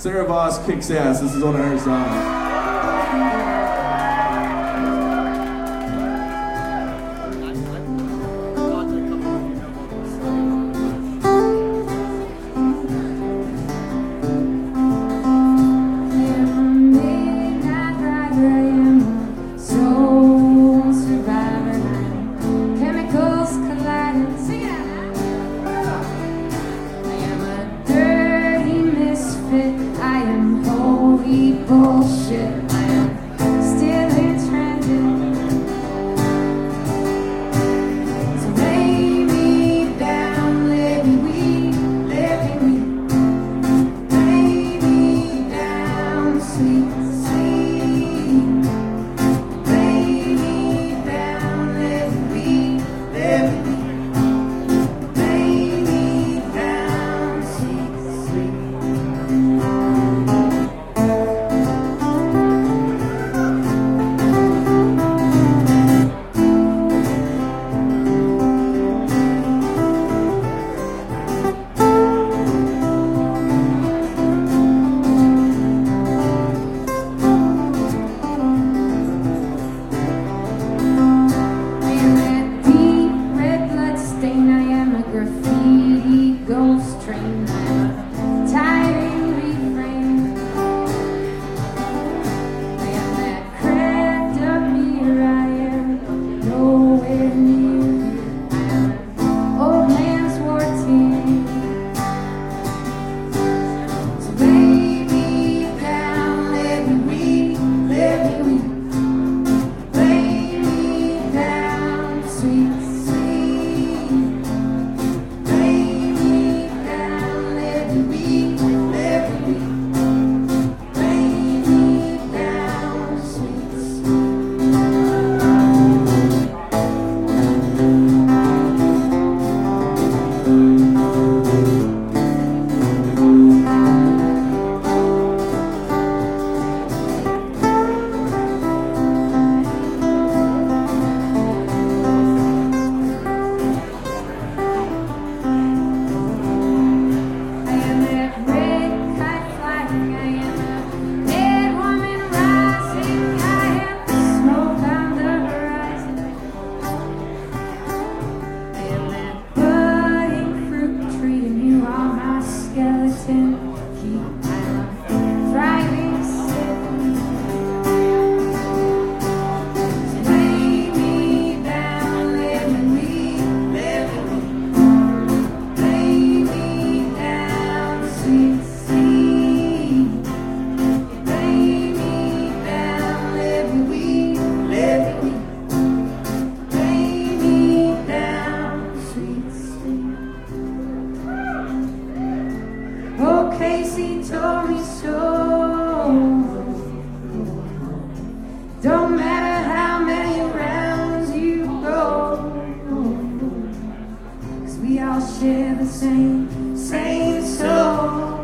Sarah Voss kicks ass. This is one of her songs. Bullshit. I am still in transit. So lay me down, let me weep, let me weep. Lay me down, sweet, sweet. Lay me down, let me weep, let me weep. Lay me down, sweet, sweet. Graffiti ghost train, tiring refrain. I am that cracked up mirror, I am nowhere near you. I am old man's routine. So lay me down, let me weep, let me weep. Lay me down, sweet. Casey told me so. Don't matter how many rounds you go, 'cause we all share the same soul.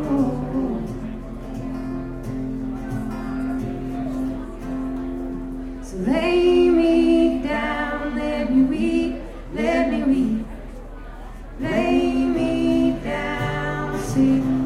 So lay me down, let me weep, let me weep. Lay me down, see.